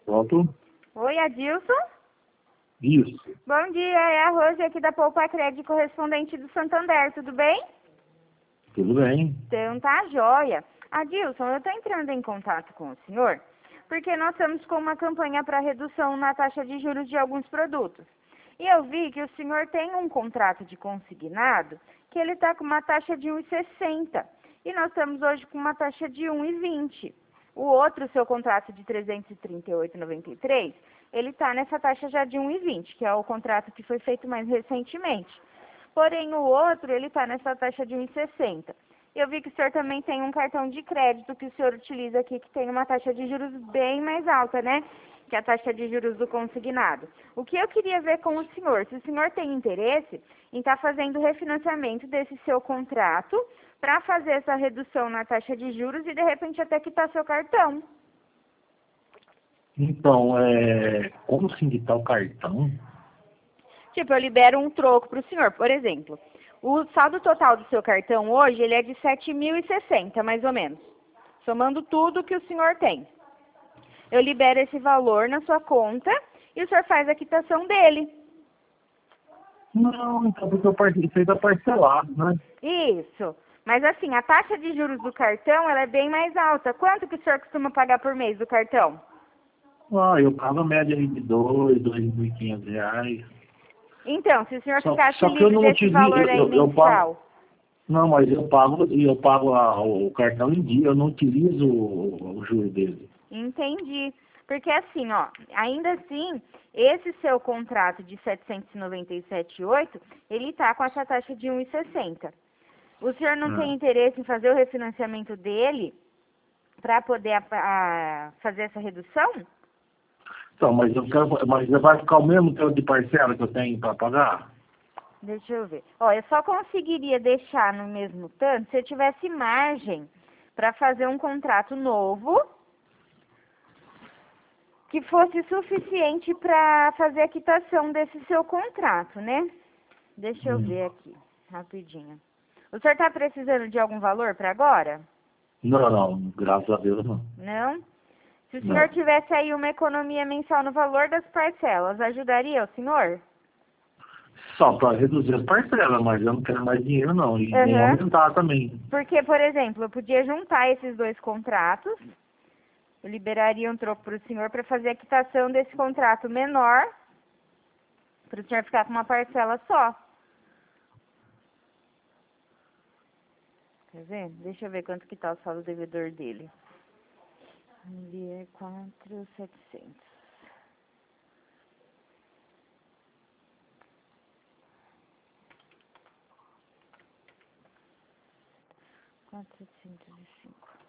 Pronto? Oi, Adilson? Isso. Bom dia, é a Rose aqui da Poupa Crédito, correspondente do Santander, tudo bem? Tudo bem. Então tá joia. Adilson, eu estou entrando em contato com o senhor porque nós estamos com uma campanha para redução na taxa de juros de alguns produtos. E eu vi que o senhor tem um contrato de consignado que ele está com uma taxa de 1,60 e nós estamos hoje com uma taxa de 1,20. O outro, seu contrato de 338,93, ele está nessa taxa já de 1,20, que é o contrato que foi feito mais recentemente. Porém, o outro, ele está nessa taxa de 1,60. Eu vi que o senhor também tem um cartão de crédito que o senhor utiliza aqui, que tem uma taxa de juros bem mais alta, né? Que é a taxa de juros do consignado. O que eu queria ver com o senhor, se o senhor tem interesse em estar fazendo o refinanciamento desse seu contrato para fazer essa redução na taxa de juros e, de repente, até quitar seu cartão. Então, como sindicar o cartão? Tipo, eu libero um troco para o senhor, por exemplo. O saldo total do seu cartão hoje, ele é de 7.060, mais ou menos. Somando tudo que o senhor tem. Eu libero esse valor na sua conta e o senhor faz a quitação dele. Não, então porque eu participei da parcelado, né? Isso. Mas assim, a taxa de juros do cartão, ela é bem mais alta. Quanto que o senhor costuma pagar por mês do cartão? Eu pago a média aí de R$ 2.500. Então, se o senhor ficasse Só que eu livre não desse utilizo, valor aí eu pago. mensal. Não, mas eu pago o cartão em dia, eu não utilizo o juro dele. Entendi. Porque assim, ó, ainda assim, esse seu contrato de 797,8, ele tá com essa taxa de 1,60. O senhor não tem Ah. interesse em fazer o refinanciamento dele para poder fazer essa redução? Então, mas vai ficar o mesmo tanto de parcela que eu tenho para pagar? Deixa eu ver. Ó, eu só conseguiria deixar no mesmo tanto se eu tivesse margem para fazer um contrato novo que fosse suficiente para fazer a quitação desse seu contrato, né? Deixa eu ver aqui, rapidinho. O senhor está precisando de algum valor para agora? Não, não, graças a Deus não. Não? Se o senhor Não. tivesse aí uma economia mensal no valor das parcelas, ajudaria o senhor? Só para reduzir as parcelas, mas eu não quero mais dinheiro não, e nem Aham. aumentar também. Porque, por exemplo, eu podia juntar esses dois contratos, eu liberaria um troco para o senhor para fazer a quitação desse contrato menor, para o senhor ficar com uma parcela só. Quer ver? Deixa eu ver quanto que tá o saldo devedor dele. Ele é 4.700. 4.705.